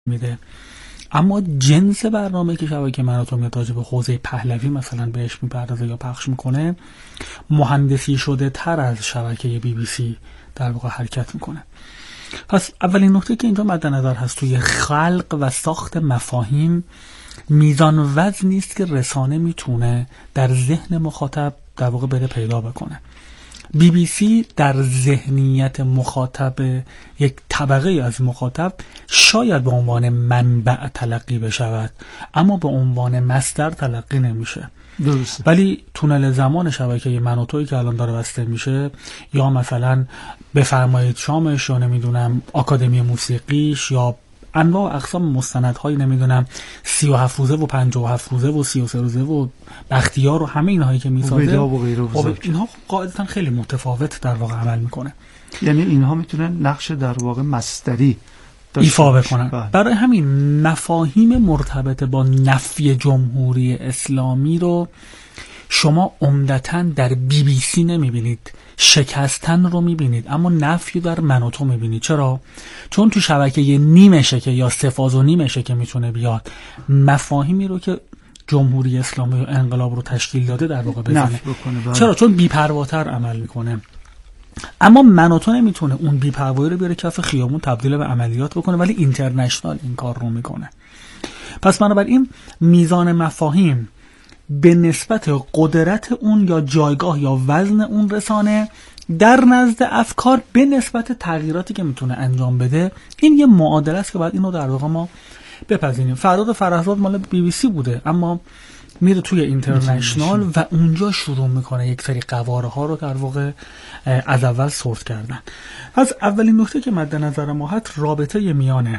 میده. اما جنس برنامه که شبکه مناطق میاد راجع به حوزه پهلوی مثلا بهش میپردازه یا پخش میکنه مهندسی شده تر از شبکه BBC در واقع حرکت میکنه. پس اولین نکته که اینجا مد نظر هست توی خلق و ساخت مفاهیم، میزان وزن نیست که رسانه میتونه در ذهن مخاطب در واقع بره پیدا بکنه. BBC در ذهنیت مخاطب، یک طبقه از مخاطب، شاید به عنوان منبع تلقی بشود اما به عنوان مصدر تلقی نمیشه. درسته. ولی تونل زمان شبکه مناطقی که الان داره بسته میشه، یا مثلا بفرمایید شامش، یا نمیدونم آکادمی موسیقیش، یا انواع اقسام مستندهایی، نمیدونم 37 روزه و 57 روزه و 33 روزه و بختیار و همه اینهایی که میسازه، اینها قاعدتا خیلی متفاوت در واقع عمل میکنه. یعنی اینها میتونن نقش در واقع مصدری ایفا بکنن. برای همین مفاهیم مرتبط با نفی جمهوری اسلامی رو شما عمدتاً در BBC نمیبینید. شکستن رو میبینید اما نفی در مناطق میبینید. چرا؟ چون تو شبکه نیمه شکه یا 3 فاز و نیمه شکه میتونه بیاد مفاهیمی رو که جمهوری اسلامی و انقلاب رو تشکیل داده در واقع بزنه. چرا؟ چون بی‌پرواتر عمل میکنه. اما مناطق نمیتونه اون بی‌پروایی رو بیاره کف خیابون تبدیل به عملیات بکنه، ولی اینترنشنال این کار رو میکنه. پس بنابراین میزان مفاهیم به نسبت قدرت اون یا جایگاه یا وزن اون رسانه در نزد افکار به نسبت تغییراتی که میتونه انجام بده، این یه معادله است که باید اینو در واقع ما بپذیریم. فرهاد فرهزاد مال BBC بوده اما میره توی اینترنشنال و اونجا شروع میکنه یک سری قواره ها رو در واقع از اول سورت کردن. از اولین نکته که مد نظر ما هست رابطه میان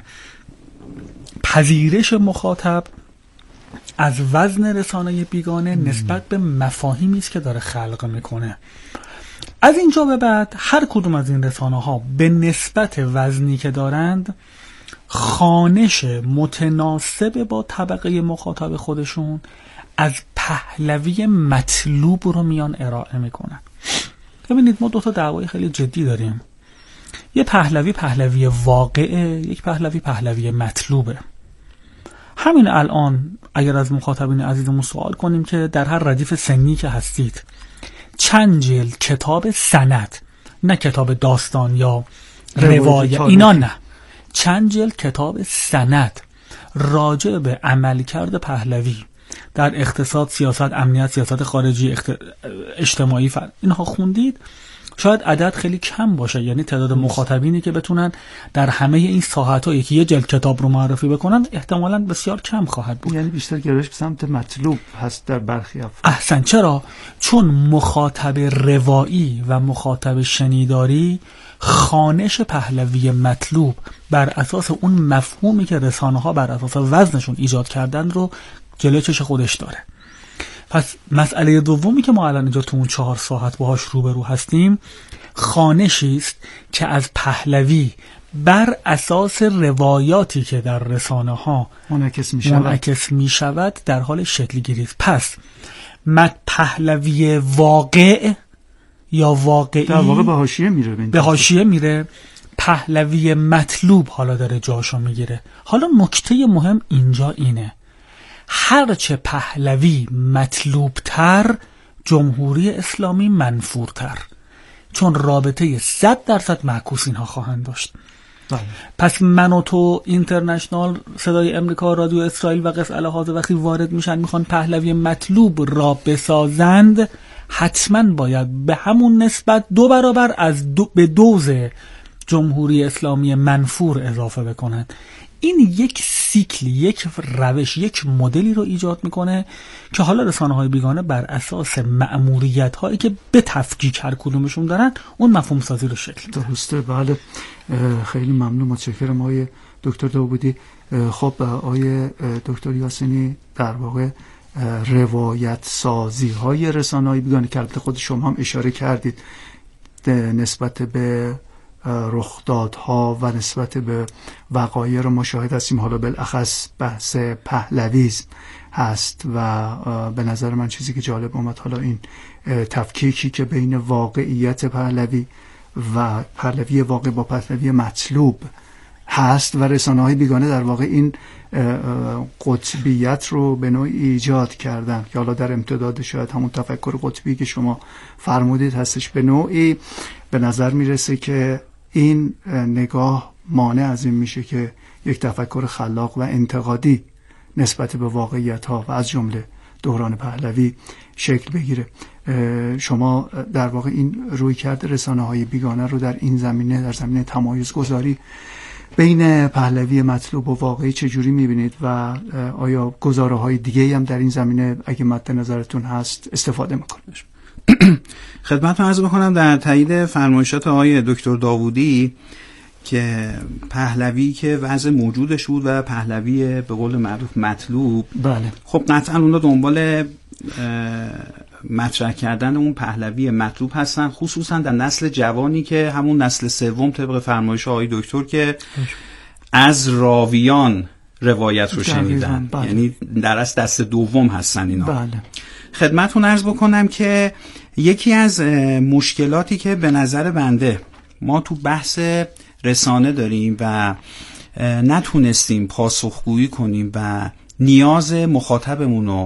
پذیرش مخاطب از وزن رسانه بیگانه نسبت به مفاهیمی است که داره خلق میکنه. از اینجا به بعد هر کدوم از این رسانه ها به نسبت وزنی که دارند خوانش متناسب با طبقه مخاطب خودشون از پهلوی مطلوب رو میان ارائه میکنن. ببینید ما 2 تا دعوای خیلی جدی داریم. یه پهلوی واقعه، یک پهلوی مطلوبه. همین الان اگر از مخاطبین عزیزمون سوال کنیم که در هر ردیف سنی که هستید چند جلد کتاب سند، نه کتاب داستان یا روایت، اینا نه، چند جلد کتاب سند راجع به عملکرد پهلوی در اقتصاد، سیاست، امنیت، سیاست خارجی، اجتماعی اینها خوندید، شاید عدد خیلی کم باشه. یعنی تعداد مخاطبینی که بتونن در همه این ساحت‌ها یکی یه جلد کتاب رو معرفی بکنن احتمالاً بسیار کم خواهد بود. یعنی بیشتر گرایش به سمت مطلوب هست در برخی افراد. احسن. چرا؟ چون مخاطب روایی و مخاطب شنیداری خوانش پهلوی مطلوب بر اساس اون مفهومی که رسانه‌ها بر اساس وزنشون ایجاد کردن رو جلوی چش خودش داره. پس مسئله دومی که ما الان اینجا تو اون 4 ساعت باهاش روبرو هستیم خوانشی است که از پهلوی بر اساس روایاتی که در رسانه ها منعکس می شود در حال شکل گیری است. پس پهلوی واقع یا واقعی در واقع به حاشیه میره. پهلوی مطلوب حالا داره جاشو میگیره. حالا نکته مهم اینجا اینه هرچه پهلوی مطلوبتر جمهوری اسلامی منفورتر، چون رابطه 100% معکوس اینها خواهند داشت. پس من و تو اینترنشنال، صدای امریکا، رادیو اسرائیل و قص الهازه وقتی وارد میشن میخوان پهلوی مطلوب را بسازند، حتما باید به همون نسبت 2 برابر به دوز جمهوری اسلامی منفور اضافه بکنند. این یک سیکل، یک روش، یک مدلی رو ایجاد میکنه که حالا رسانه‌های بیگانه بر اساس مأموریت‌هایی که به تفکیک هر کدومشون دارن اون مفهوم سازی رو شکل میده. درسته. بله، خیلی ممنون، متشکرم آقای دکتر داوودی. خب آقای دکتر یاسینی، در واقع روایت سازی های رسانه‌های بیگانه که البته خود شما هم اشاره کردید نسبت به رخدادها و نسبت به وقایع رو مشاهد هستیم. حالا بالاخص بحث پهلویسم هست و به نظر من چیزی که جالب اومد حالا این تفکیکی که بین واقعیت پهلوی و پهلوی واقع با پهلوی مطلوب هست و رسانه‌های بیگانه در واقع این قطبیت رو به نوعی ایجاد کردن که حالا در امتداد شاید همون تفکر قطبی که شما فرمودید هستش. به نوعی به نظر میرسه که این نگاه مانع از این میشه که یک تفکر خلاق و انتقادی نسبت به واقعیت ها و از جمله دوران پهلوی شکل بگیره. شما در واقع این رویکرد رسانه‌های بیگانه رو در این زمینه، در زمینه تمایز گذاری بین پهلوی مطلوب و واقعی چجوری میبینید و آیا گزاره‌های دیگه‌ای هم در این زمینه اگه مد نظرتون هست استفاده میکنید؟ خدمتتون عرض بکنم در تایید فرمایشات آقای دکتر داوودی که پهلوی که وضع موجودش بود و پهلوی به قول معروف مطلوب، بله، خب قطعا اونا دنبال مطرح کردن اون پهلوی مطلوب هستن، خصوصا در نسل جوانی که همون نسل سوم طبق فرمایش آقای دکتر که از راویان روایت رو شنیدن، بله. یعنی در اصل دست دوم هستن اینا. بله. خدمتتون عرض بکنم که یکی از مشکلاتی که به نظر بنده ما تو بحث رسانه داریم و نتونستیم پاسخگویی کنیم و نیاز مخاطبمون رو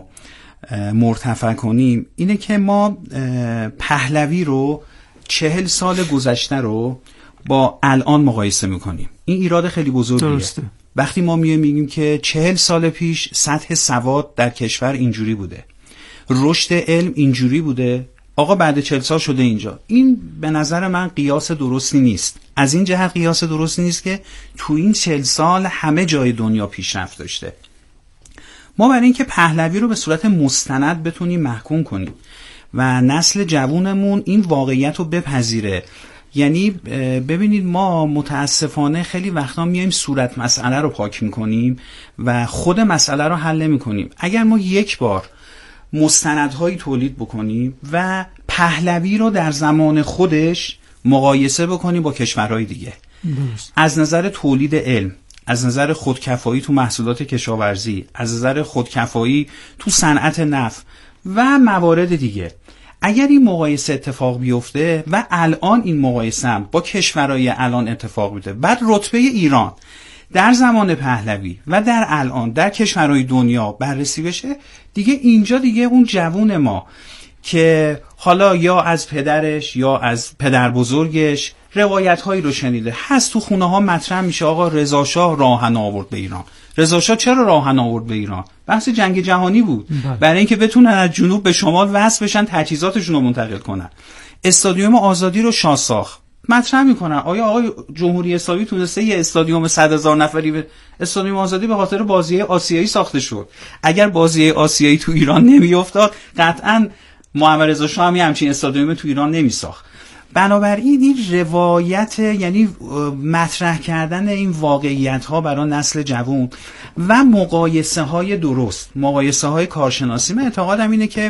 مرتفع کنیم اینه که ما پهلوی رو 40 سال گذشته رو با الان مقایسه میکنیم. این ایراد خیلی بزرگیه. درسته. وقتی ما میگیم که 40 سال پیش سطح سواد در کشور اینجوری بوده، رشد علم اینجوری بوده، آقا بعد 40 سال شده اینجا، این به نظر من قیاس درستی نیست. از این جهت قیاس درستی نیست که تو این 40 سال همه جای دنیا پیشرفت داشته. ما برای اینکه پهلوی رو به صورت مستند بتونیم محکوم کنیم و نسل جوونمون این واقعیت رو بپذیره، یعنی ببینید ما متاسفانه خیلی وقتا میایم صورت مسئله رو پاک میکنیم و خود مسئله رو حل نمیکنیم. اگر ما یک بار مستندهایی تولید بکنیم و پهلوی رو در زمان خودش مقایسه بکنیم با کشورهای دیگه، از نظر تولید علم، از نظر خودکفایی تو محصولات کشاورزی، از نظر خودکفایی تو صنعت نفت و موارد دیگه، اگر این مقایسه اتفاق بیفته و الان این مقایسه هم با کشورهای الان اتفاق بیفته، بعد رتبه ایران در زمان پهلوی و در الان در کشورهای دنیا بررسی بشه، دیگه اینجا دیگه اون جوون ما که حالا یا از پدرش یا از پدر بزرگش روایت هایی رو شنیده هست، تو خونه ها مطرح میشه آقا رضا شاه راهن آورد به ایران. رضا شاه چرا راهن آورد به ایران؟ بحث جنگ جهانی بود، برای اینکه بتونن از جنوب به شمال وصل بشن، تجهیزاتشون رو منتقل کنن. استادیوم آزادی رو شاه ساخت، مطرح میکنن آیا آقای جمهوری اسلامی تونسته یه استادیوم 100,000 نفری به استادیوم آزادی به خاطر بازی آسیایی ساخته شد. اگر بازی آسیایی تو ایران نمیافتاد قطعاً محمد رضا شاه هم همچین استادیوم تو ایران نمیساخت. بنابراین این روایت، یعنی مطرح کردن این واقعیت ها برای نسل جوان و مقایسه های درست، مقایسه های کارشناسی، من اعتقادم اینه که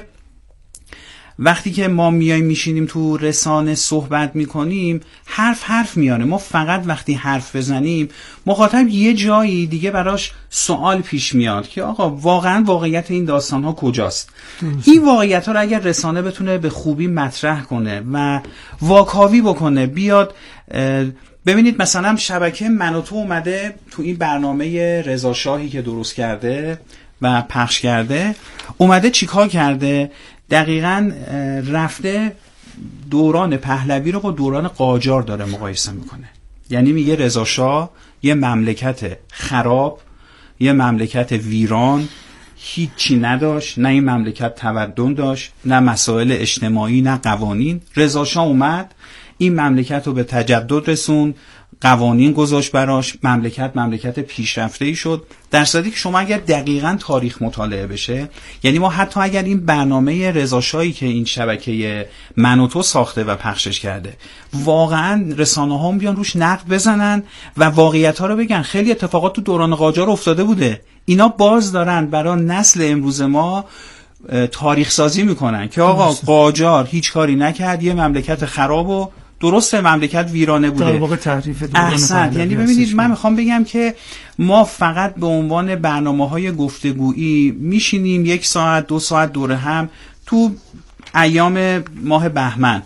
وقتی که ما میایم میشینیم تو رسانه صحبت میکنیم حرف میاره، ما فقط وقتی حرف بزنیم مخاطب یه جایی دیگه براش سوال پیش میاد که آقا واقعا واقعیت این داستان ها کجاست. این واقعیت ها رو اگر رسانه بتونه به خوبی مطرح کنه و واکاوی بکنه، بیاد ببینید مثلا شبکه من و تو اومده تو این برنامه رضا شاهی که درست کرده و پخش کرده، اومده چیکار کرده؟ دقیقاً رفته دوران پهلوی رو با دوران قاجار داره مقایسه میکنه. یعنی میگه رضا شاه یه مملکت خراب، یه مملکت ویران، هیچی نداشت، نه این مملکت تمدن داشت، نه مسائل اجتماعی، نه قوانین. رضا شاه اومد این مملکت رو به تجدد رسوند، قوانین گذاشت براش، مملکت پیشرفته‌ای شد. در صورتی که شما اگر دقیقاً تاریخ مطالعه بشه، یعنی ما حتی اگر این برنامه رضا شاهی که این شبکه من و تو ساخته و پخشش کرده، واقعاً رسانه‌ها هم بیان روش نقد بزنن و واقعیت‌ها رو بگن، خیلی اتفاقات تو دوران قاجار افتاده بوده، اینا باز دارن برای نسل امروز ما تاریخ سازی میکنن که آقا قاجار هیچ کاری نکرد، یه مملکت خراب و درسته مملکت ویرانه بوده. در واقع تعریف احسن. یعنی ببینید من میخوام بگم که ما فقط به عنوان برنامه‌های گفتگویی میشینیم 1 ساعت 2 ساعت دوره هم تو ایام ماه بهمن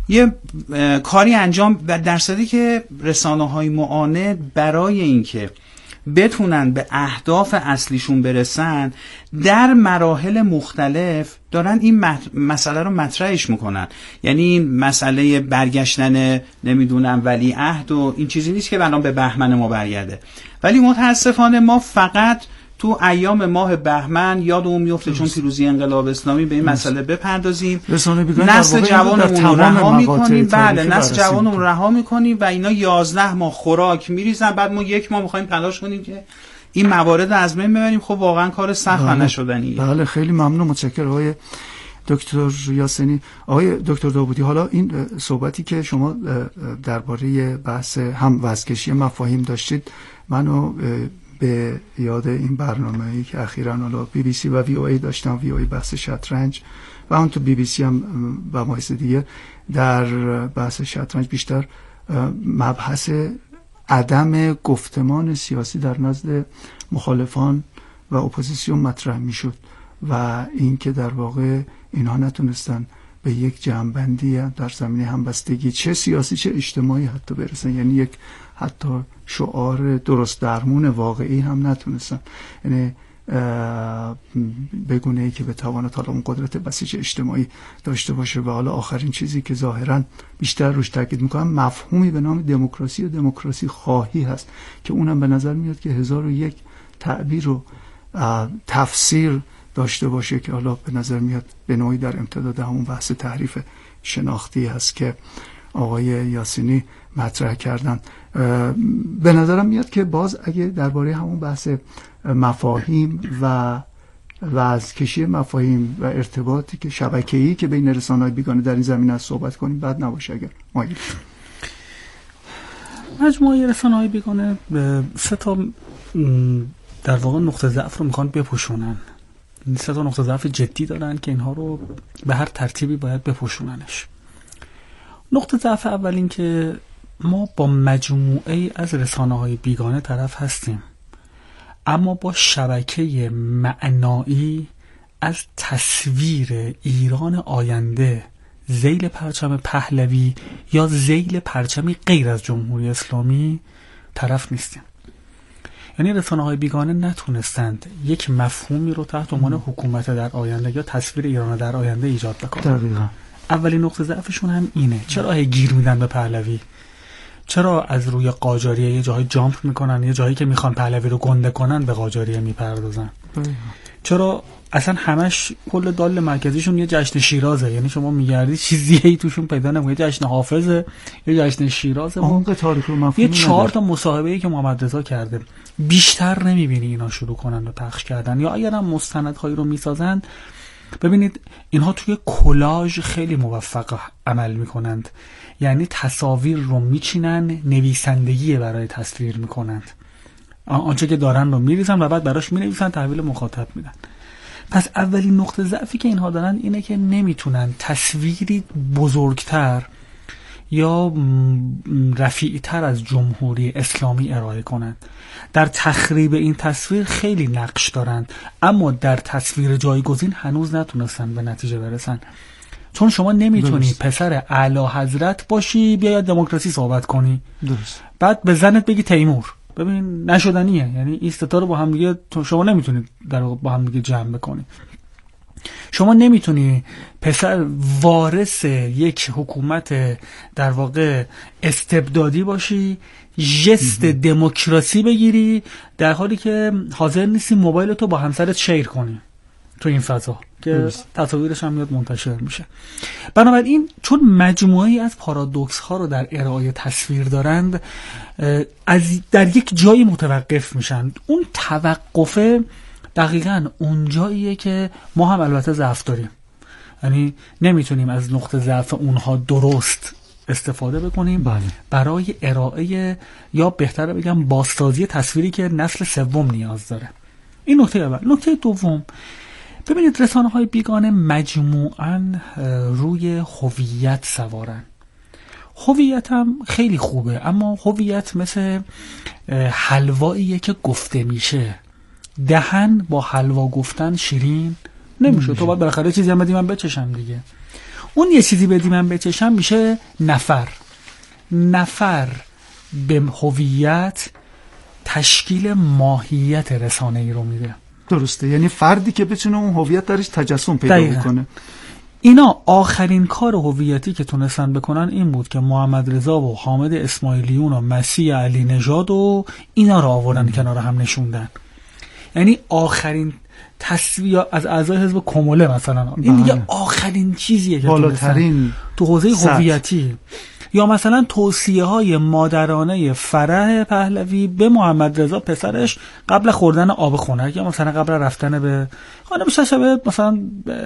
یه کاری انجام و در صورتی که رسانه‌های معاند برای اینکه بتونن به اهداف اصلیشون برسن در مراحل مختلف دارن این مسئله رو مطرحش میکنن. یعنی مسئله برگشتن نمیدونم ولیعهد و این چیزی نیست که الان به بهمن ما برگرده، ولی متاسفانه ما فقط تو ایام ماه بهمن یادمون میفته چون پیروزی انقلاب اسلامی به این مسئله بپردازیم، نسل جوانمون رو رها میکنیم. بله، نسل جوانمون رو رها میکنیم و اینا 11 ماه خوراک میریزن، بعد ما 1 ماه میخوایم تلاش کنیم که این موارد از بین ببریم. خب واقعا کار سخت و نشدنیه. بله خیلی ممنون، متشکرم آقای دکتر یاسینی. آقای دکتر داوودی، حالا این صحبتی که شما درباره بحث هم وزنکشی مفاهیم داشتید منو به یاد این برنامه‌ای که اخیراً حالا BBC و VOA داشتم، VOA بحث شطرنج و اون تو BBC هم و مباحث دیگه در بحث شطرنج بیشتر مبحث عدم گفتمان سیاسی در نزد مخالفان و اپوزیسیون مطرح میشد و این که در واقع اینها نتونستن به یک جمع‌بندی در زمینه همبستگی چه سیاسی چه اجتماعی حتی برسن، یعنی یک حتی شعار درست درمون واقعی هم نتونستن، یعنی بگونه ای که بتواند حالا اون قدرت بسیج اجتماعی داشته باشه. و حالا آخرین چیزی که ظاهرا بیشتر روش تاکید میکنم مفهومی به نام دموکراسی و دموکراسی خواهی هست که اونم به نظر میاد که 1001 تعبیر و تفسیر داشته باشه که حالا به نظر میاد به نوعی در امتداد همون بحث تحریف شناختی هست که آقای یاسینی مطرح کردن. به نظرم میاد که باز اگه درباره همون بحث مفاهیم و وزنکشی مفاهیم و ارتباطی که شبکه‌ای که بین رسانه‌های بیگانه در این زمینه صحبت کنیم بد نباشه. اگر مجموعه رسانه‌های بیگانه 3 تا در واقع نقطه ضعف رو میخوان بپوشونن، 3 تا نقطه ضعف جدی دارن که اینها رو به هر ترتیبی باید بپوشوننش. نقطه ضعف اول این که ما با مجموعه از رسانه‌های بیگانه طرف هستیم، اما با شبکه معنایی از تصویر ایران آینده ذیل پرچم پهلوی یا ذیل پرچمی غیر از جمهوری اسلامی طرف نیستیم. یعنی رسانه‌های بیگانه نتونستند یک مفهومی رو تحت عنوان حکومت در آینده یا تصویر ایران در آینده ایجاد بکنن. اولین نقطه ضعفشون هم اینه. چرا گیر میدن به پهلوی؟ چرا از روی قاجاریه یه جاهای جامپ میکنن، یه جایی که میخوان پهلوی رو گنده کنن به قاجاریه میپردازن؟ چرا اصلا همش کل دال مرکزیشون یه جشن شیرازه؟ یعنی شما میگردی چیزی توشون پیدا نمی‌کنی، جشن حافظه، یه جشن شیرازه. عمق تاریخ و مفهومی یه 4 تا مصاحبه‌ای که محمد رضا کرده بیشتر نمیبینی اینا شروع کنن به پخش کردن، یا اگرم مستندهایی رو میسازن ببینید اینها توی کلاژ خیلی موفق عمل میکنند. یعنی تصاویر رو میچینن، نویسندگی برای تصویر میکنند، آنچه که دارن رو میریزن و بعد براش مینویسن، تحویل مخاطب میدن. پس اولین نقطه ضعفی که اینها دارن اینه که نمیتونن تصویری بزرگتر یا رفیعتر از جمهوری اسلامی ارائه کنند. در تخریب این تصویر خیلی نقش دارند، اما در تصویر جایگزین هنوز نتونستن به نتیجه برسن. چون شما نمیتونی پسر اعلی حضرت باشی بیاید دموکراسی صحبت کنی بعد به زنت بگی تیمور. ببین نشدنیه. یعنی این ستا رو با هم دیگه شما نمیتونید در با هم دیگه جمع بکنی. شما نمیتونی پسر وارث یک حکومت در واقع استبدادی باشی، ژست دموکراسی بگیری، در حالی که حاضر نیستی موبایل تو با همسرت شیر کنی تو این فضا که تصاویرش هم میاد منتشر میشه. بنابراین چون مجموعه‌ای از پارادوکس ها رو در ارائه تصویر دارند، در یک جایی متوقف میشن. اون توقفه دقیقاً اون جاییه که ما هم البته ضعف داریم. یعنی نمیتونیم از نقطه ضعف اونها درست استفاده بکنیم برای ارائه یا بهتره بگم بازسازی تصویری که نسل سوم نیاز داره. این نکته اول. نکته دوم، ببینید رسانه‌های بیگانه مجموعاً روی هویت سوارن. هویت هم خیلی خوبه، اما هویت مثل حلواییه که گفته میشه. دهن با حلوا گفتن شیرین نمیشه. تو باید بالاخره چیزی هم بدی من بچشم دیگه. اون یه چیزی بدی من بچشم میشه نفر به هویت تشکیل ماهیت رسانه‌ای رو میده. درسته، یعنی فردی که بتونه اون هویت درش تجسم پیدا بکنه. اینا آخرین کار هویتی که تونستن بکنن این بود که محمد رضا و حامد اسماعیلیون و مسیح علی نژاد و اینا رو آوردن کنار هم نشوندن. یعنی آخرین تصویر از اعضای حزب کموله مثلا این دیگه آخرین چیزیه که بالاترین تو حوزه هویتی. یا مثلا توصیه‌های مادرانه فرح پهلوی به محمد رضا پسرش قبل خوردن آب خنک، یا مثلا قبل رفتن به خانه شبیه مثلا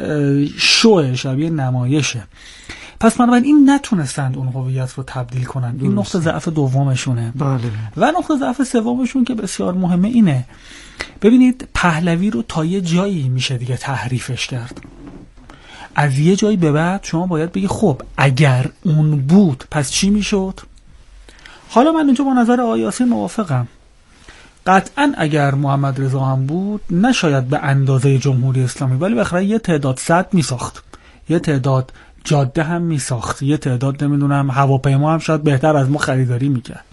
شبیه نمایشه. پس بنابراین این نتونستند اون هویت رو تبدیل کنن. این نقطه ضعف دومشونه. بله. و نقطه ضعف سومشون که بسیار مهمه اینه، ببینید پهلوی رو تا یه جایی میشه دیگه تحریفش کرد. از یه جایی به بعد شما باید بگی خب اگر اون بود پس چی میشد؟ حالا من اینجا با نظر آقای یاسین موافقم. قطعا اگر محمد رضا هم بود نه شاید به اندازه جمهوری اسلامی، ولی بالاخره یه تعداد سد میساخت، یه تعداد جاده هم میساخت، یه تعداد نمیدونم هواپیما هم شاید بهتر از ما خریداری میکرد.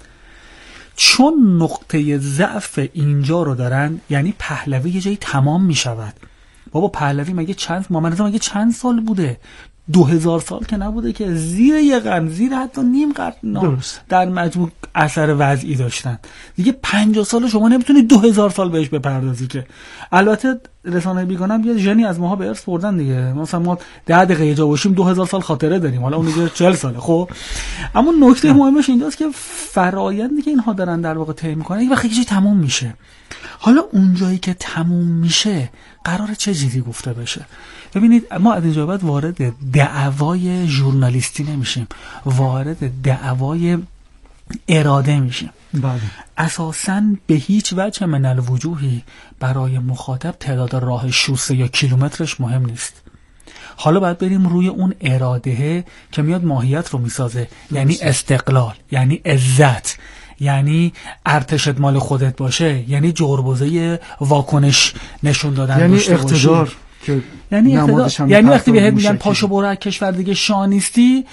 چون نقطه ضعف اینجا رو دارن، یعنی پهلوی یه جایی تمام میشود. بابا پهلوی مگه محمد رضا مگه چند سال بوده؟ 2000 سال که نبوده که، زیر یه قرن، زیر حتی نیم قرن در مجموع اثر وضعی داشتن. دیگه 50 سال شما نمیتونی 2000 سال بهش بپردازی که. البته رسانه بیگانه هم یه ژنی از ماها به ارث بردن دیگه. مثلا ما 10 دقیقه یه جا باشیم 2000 سال خاطره داریم، حالا اون دیگه 40 ساله. خب اما نکته مهمش اینجاست که فرآیندی که اینها دارن در واقع طی میکنن یک وقتی که تموم میشه. حالا اون جایی که تموم میشه قراره چه چیزی گفته بشه؟ ببینید ما از اینجا بعد وارد دعوای ژورنالیستی نمیشیم، وارد دعوای اراده میشیم. بله. اساساً به هیچ وجه من الوجوهی برای مخاطب تعداد راه شوسه یا کیلومترش مهم نیست. حالا باید بریم روی اون اراده که میاد ماهیت رو میسازه. یعنی استقلال، یعنی عزت، یعنی ارتشت مال خودت باشه، یعنی جربوزه واکنش نشون دادن، یعنی داشته اقتدار باشی. که یعنی اقتدار، یعنی وقتی بهت میگن پاشو برو از کشور دیگه شاه نیستی،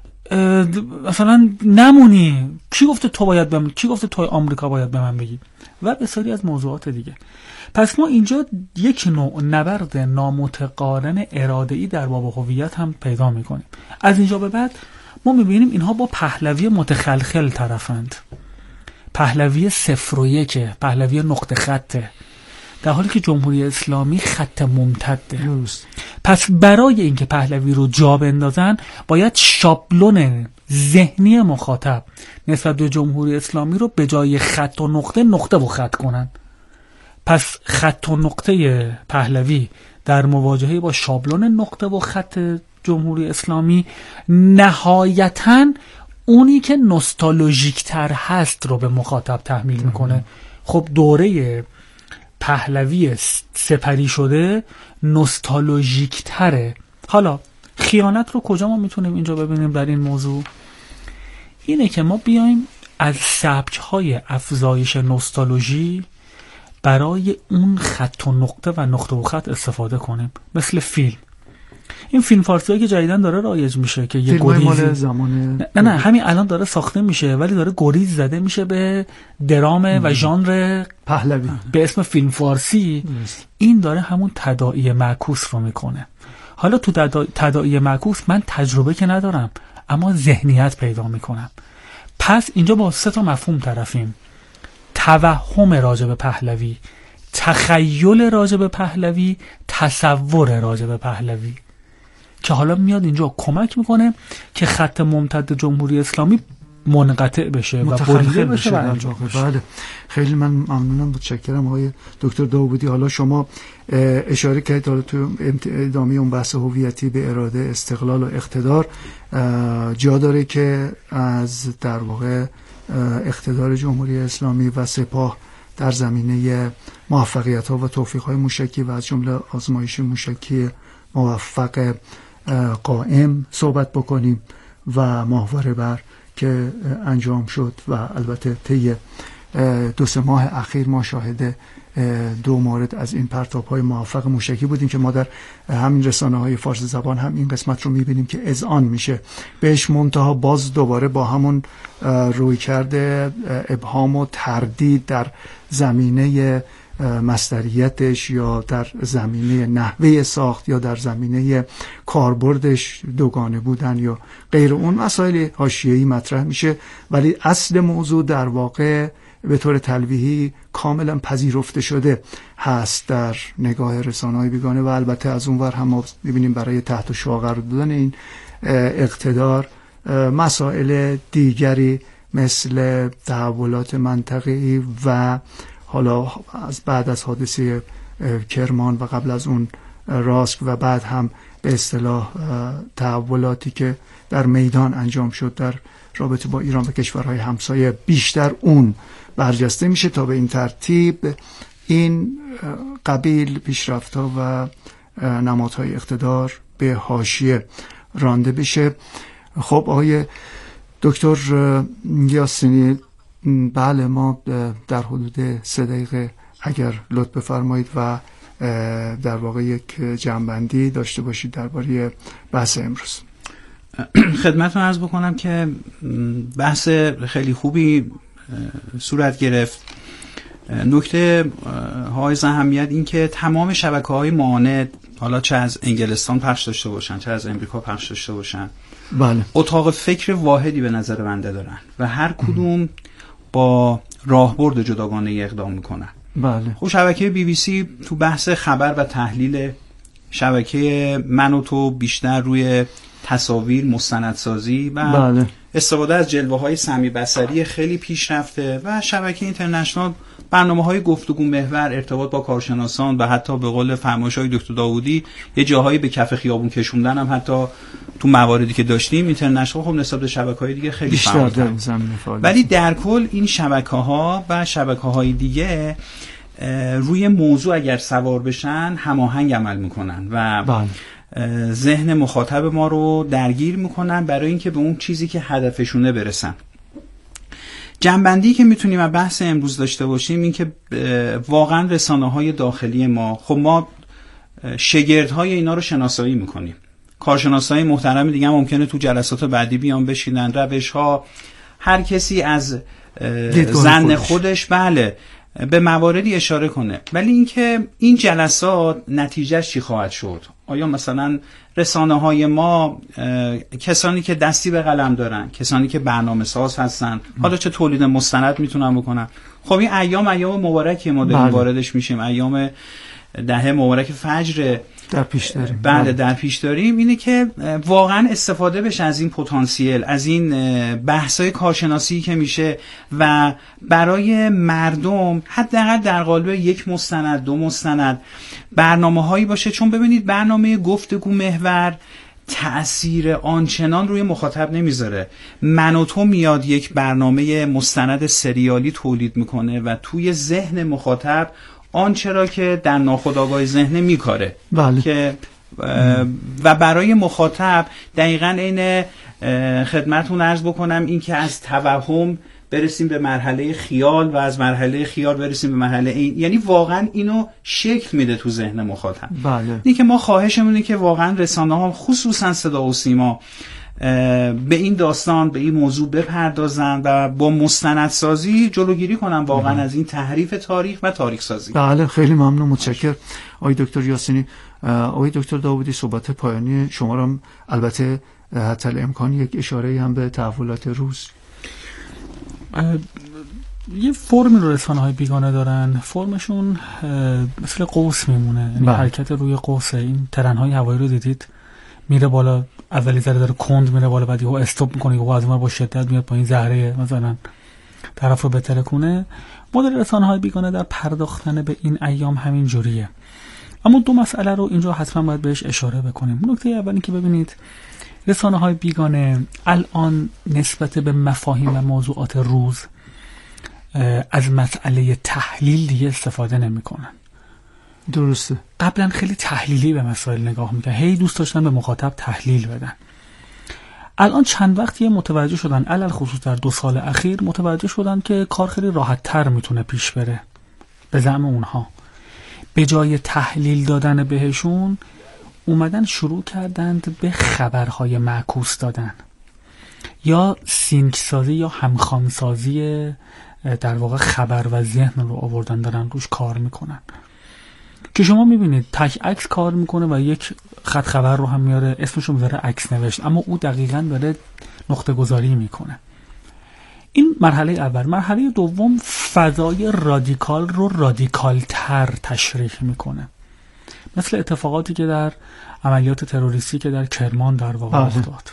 مثلا نمونی. کی گفته تو باید به من، کی گفته تو آمریکا باید به من بگی؟ و بسیاری از موضوعات دیگه. پس ما اینجا یک نوع نبرد نامتقارن اراده‌ای در باب هویت هم پیدا میکنیم. از اینجا به بعد ما میبینیم اینها با پهلوی متخلخل طرفند. پهلوی 0 و 1، پهلوی نقطه خطه، در حالی که جمهوری اسلامی خط ممتده. پس برای اینکه پهلوی رو جا بندازن باید شابلون ذهنی مخاطب نسبت به جمهوری اسلامی رو به جای خط و نقطه، نقطه و خط کنن. پس خط و نقطه پهلوی در مواجهه با شابلون نقطه و خط جمهوری اسلامی نهایتاً اونی که نوستالژیک تر هست رو به مخاطب تحمیل میکنه. خب دوره پهلوی سپری شده نوستالژیک تره. حالا خیانت رو کجا ما میتونیم اینجا ببینیم در این موضوع؟ اینه که ما بیایم از سبک‌های افزایش نوستالژی برای اون خط و نقطه و نقطه و خط استفاده کنیم. مثل فیلم، این فیلم فارسی‌ای که جدیداً داره رایج میشه که یه گریز نه همین الان داره ساخته میشه، ولی داره گریز زده میشه به درام و ژانر پهلوی به اسم فیلم فارسی. این داره همون تداعی معکوس رو میکنه. حالا تو تداعی معکوس من تجربه که ندارم، اما ذهنیت پیدا میکنم. پس اینجا با 3 مفهوم طرفیم: توهم راجع به پهلوی، تخیل راجع به پهلوی، تصور راجع به پهلوی، که حالا میاد اینجا کمک میکنه که خط ممتد جمهوری اسلامی منقطع بشه و بریده بشه. بله، خیلی من ممنونم، متشکرم آقای دکتر داوودی. حالا شما اشاره کردید حالا تو ادامه اون بحث هویتی به اراده، استقلال و اقتدار جا داره که از در واقع اقتدار جمهوری اسلامی و سپاه در زمینه موفقیت‌ها و توفیق‌های موشکی و از جمله آزمایش موشکی موفق قائم صحبت بکنیم و ماهواره بر که انجام شد و البته طی 2-3 ماه اخیر ما شاهد دو مورد از این پرتاب‌های موفق موشکی بودیم که ما در همین رسانه‌های فارسی زبان هم این قسمت رو می‌بینیم که اذعان میشه بهش، منتها باز دوباره با همون رویکرد ابهام و تردید در زمینه مصدریتش یا در زمینه نحوه ساخت یا در زمینه کاربردش دوگانه بودن یا غیر اون مسائل حاشیه‌ای مطرح میشه، ولی اصل موضوع در واقع به طور تلویحی کاملا پذیرفته شده هست در نگاه رسانه‌های بیگانه و البته از اون ور هم ما می‌بینیم برای تحت شعاع قرار دادن این اقتدار مسائل دیگری مثل تحولات منطقه‌ای و حالا بعد از حادثه کرمان و قبل از اون راسک و بعد هم به اصطلاح تحولاتی که در میدان انجام شد در رابطه با ایران و کشورهای همسایه، بیشتر اون برجسته میشه تا به این ترتیب این قبیل پیشرفت‌ها و نمادهای اقتدار به حاشیه رانده بشه. خب آقای دکتر یاسینی، بله ما در حدود 3 دقیقه اگر لطف بفرمایید و در واقع یک جمع‌بندی داشته باشید درباره بحث امروز. خدمتتون عرض بکنم که بحث خیلی خوبی صورت گرفت. نکته حائز اهمیت این که تمام شبکه‌های معاند، حالا چه از انگلستان پخش داشته باشن چه از امریکا پخش داشته باشن، بله، اتاق فکر واحدی به نظر بنده دارن و هر کدوم با راهبرد جداگانه اقدام میکنن. بله. خب شبکه BBC تو بحث خبر و تحلیل، شبکه من و تو بیشتر روی تصاویر، مستندسازی و بله. استفاده از جلوه‌های سمی بصری خیلی پیشرفته و شبکه اینترنشنال برنامه‌های گفتگو محور، ارتباط با کارشناسان و حتی به قول فرمایش‌های دکتر داوودی یه جاهایی به کف خیابون کشوندن هم حتی تو مواردی که داشتیم اینترنشنال خب نسبت به شبکه‌های دیگه خیلی بیشتر در زمینه فعالیت. ولی در کل این شبکه‌ها و شبکه‌های دیگه روی موضوع اگر سوار بشن هماهنگ عمل میکنن و بله. ذهن مخاطب ما رو درگیر میکنن برای اینکه به اون چیزی که هدفشونه برسن. جنبندی که میتونیم از بحث امروز داشته باشیم این که واقعا رسانه‌های داخلی ما، خب ما شگردهای اینا رو شناسایی میکنیم، کارشناسای محترم دیگه هم ممکنه تو جلسات بعدی بیان بشینن، روش‌ها هر کسی از زن خودش بله به مواردی اشاره کنه، ولی اینکه این جلسات نتیجهش چی خواهد شد؟ آیا مثلا رسانه‌های ما کسانی که دستی به قلم دارن، کسانی که برنامه ساز هستن، حالا چه تولید مستند میتونن بکنن؟ خب این ایام مبارکی ما داریم واردش میشیم، ایام 10 مبارک فجر در پیش داریم. بله در پیش داریم. اینه که واقعا استفاده بشه از این پتانسیل، از این بحث‌های کارشناسی که میشه و برای مردم حداقل در قالب 1 مستند 2 مستند برنامه‌هایی باشه، چون ببینید برنامه گفتگو محور تأثیر آنچنان روی مخاطب نمیذاره. من و تو میاد یک برنامه مستند سریالی تولید میکنه و توی ذهن مخاطب آنچه را که در ناخودآگاه ذهن میکاره. بله. که و برای مخاطب دقیقاً این خدمتتون عرض بکنم این که از توهم برسیم به مرحله خیال و از مرحله خیال برسیم به مرحله این، یعنی واقعا اینو شکل میده تو ذهن مخاطب. بله. این که ما خواهشمونه که واقعا رسانه‌ها خصوصا صدا و سیما به این داستان، به این موضوع بپردازن و با مستندسازی جلوگیری کنن واقعا از این تحریف تاریخ و تاریخ سازی. بله خیلی ممنون، متشکرم آقای دکتر یاسینی. آقای دکتر داوودی، صحبت پایانی شما را البته حتی الامکان یک اشاره هم به تحولات روز. یه فرمی رو رسانه‌های بیگانه دارن، فرمشون مثل قوس میمونه، یعنی حرکت روی قوسه. این ترن‌های هوایی رو دیدید میره بالا، اولی ذره داره کند میره بالا، بعد یهو استاپ میکنه، یهو از اون با شدت میاد پایین، زهره مثلا طرف رو بترکونه. مدل رسانه‌های بیگانه در پرداختن به این ایام همین جوریه. اما 2 مسئله رو اینجا حتما باید بهش اشاره بکنیم. نکته اولی که ببینید رسانه‌های بیگانه الان نسبت به مفاهیم و موضوعات روز از مسئله تحلیل دیگه استفاده نمی‌کنن. درسته. قبلا خیلی تحلیلی به مسائل نگاه می‌کردن، هی دوست داشتن به مخاطب تحلیل بدن. الان چند وقتیه متوجه شدن، علل خصوص در 2 سال اخیر متوجه شدن که کار خیلی راحت‌تر میتونه پیش بره. به زعم اونها به جای تحلیل دادن بهشون اومدن شروع کردند به خبرهای معکوس دادن یا سینکسازی یا همخوانسازی در واقع خبر و ذهن رو آوردن دارن روش کار میکنن که شما میبینید تک عکس کار میکنه و یک خط خبر رو هم میاره اسمش رو میذاره عکس نوشت، اما او دقیقاً داره نقطه گذاری میکنه. این مرحله اول. مرحله دوم فضای رادیکال رو رادیکال تر تشریح میکنه، مثل اتفاقاتی که در عملیات تروریستی که در کرمان در واقع افتاد.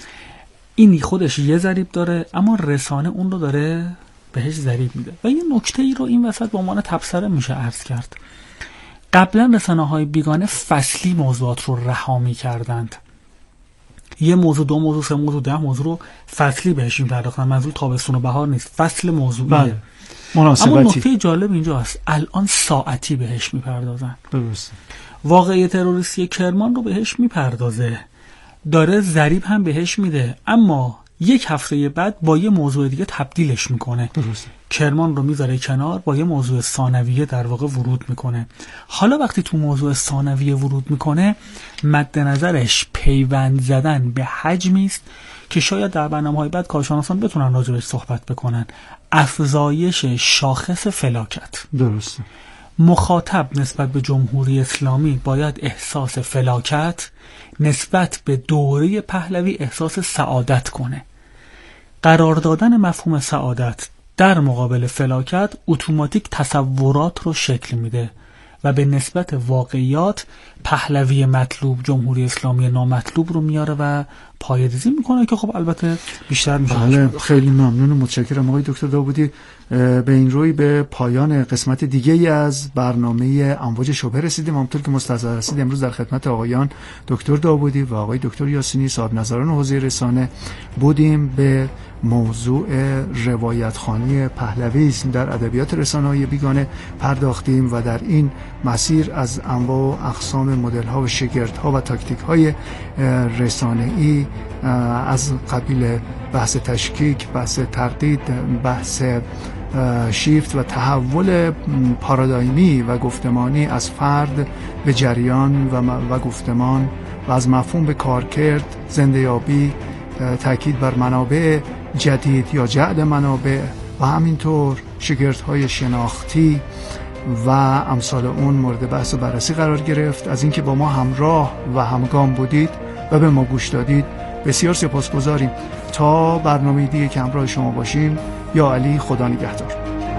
این خودش یه ضریب داره اما رسانه اون رو داره بهش ضریب میده. و یه نکته ای رو این وسط به عنوان تبصره میشه عرض کرد. قبلا رسانه‌های بیگانه فصلی موضوعات رو رها می‌کردند. یه موضوع، دو موضوع، سه موضوع، 10 موضوع رو فصلی بهش می‌پرداختن. منظور تابستون و بهار نیست، فصل موضوعیه. مناسبتی. اما نکته جالب اینجا هست، الان ساعتی بهش می‌پردازن. درسته. واقعه تروریستی کرمان رو بهش می‌پردازه. داره ضریب هم بهش میده، اما یک هفته بعد با یه موضوع دیگه تبدیلش میکنه. درسته. کرمان رو میذاره کنار، با یه موضوع ثانویه در واقع ورود میکنه. حالا وقتی تو موضوع ثانویه ورود میکنه، مد نظرش پیوند زدن به حجمی است که شاید در برنامه‌های بعد کارشناسان بتونن راجعش صحبت بکنن. افزایش شاخص فلاکت. درسته. مخاطب نسبت به جمهوری اسلامی باید احساس فلاکت، نسبت به دوره پهلوی احساس سعادت کنه. قرار دادن مفهوم سعادت در مقابل فلاکت اتوماتیک تصورات رو شکل میده و به نسبت واقعیات پهلوی مطلوب، جمهوری اسلامی نامطلوب رو میاره و پایه‌ریزی میکنه که خب البته بیشتر میشه. بله، خیلی ممنون و متشکرم آقای دکتر داوودی. به این روی به پایان قسمت دیگه ای از برنامه امواج شبهه رسیدیم. همونطور که مستحضر هستید امروز در خدمت آقایان دکتر داوودی و آقای دکتر یاسینی صاحب نظران حوزه رسانه بودیم. به موضوع روایتخوانی پهلویسم در ادبیات رسانه‌های بیگانه پرداختیم و در این مسیر از انواع و اقسام مدل‌ها و شگردها و تاکتیک‌های رسانه‌ای از قبیل بحث تشکیک، بحث تردید، بحث شیفت و تحول پارادایمی و گفتمانی از فرد به جریان و گفتمان و از مفهوم به کارکرد، زنده‌یابی، تاکید بر منابع جدید یا جعد منابع و همینطور شگردهای شناختی و امثال اون مورد بحث و بررسی قرار گرفت. از اینکه با ما همراه و همگام بودید و به ما گوش دادید بسیار سپاسگزاریم. تا برنامه دیگه که همراه شما باشیم، یا علی، خدا نگهدار.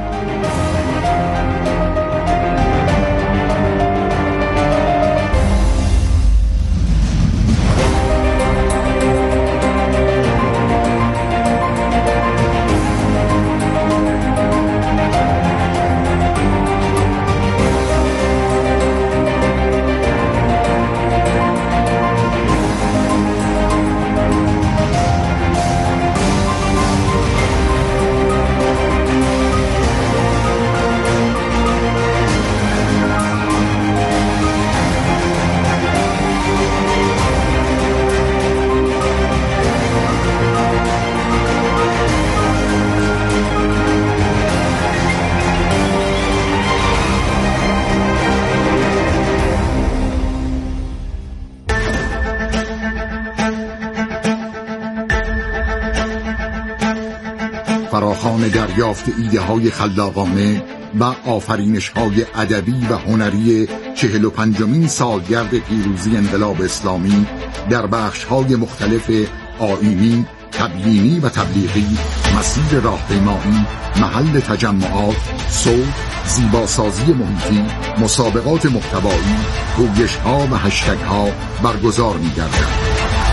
فراخوان دریافت ایده های خلاقانه و آفرینش های ادبی و هنری 45مین سالگرد پیروزی انقلاب اسلامی در بخش های مختلف آیینی، تبیینی و تبلیغی، مسیر راهپیمایی، محل تجمعات، صوت، زیباسازی محیطی، مسابقات محتوایی، گویش ها و هشتگ ها برگزار می گردد.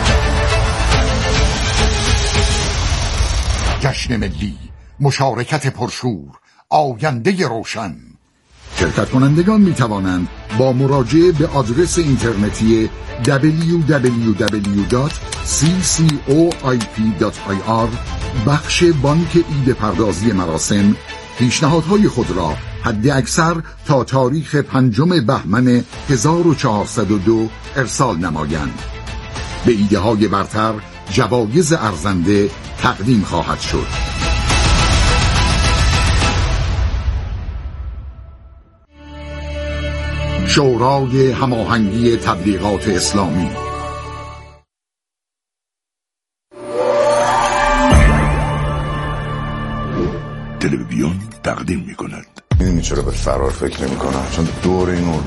جشن ملی، مشارکت پرشور، آینده روشن. شرکت کنندگان می توانند با مراجعه به آدرس اینترنتی www.ccooip.ir بخش بانک ایده پردازی مراسم پیشنهادهای خود را حد اکثر تا تاریخ 5 بهمن 1402 ارسال نمایند. به ایده های برتر جوایز ارزنده تقدیم خواهد شد. شورای هماهنگی تبلیغات اسلامی. تلویزیون تقدیم می‌کند. میدونی چرا به فرار فکر نمی‌کنم؟ چون دور این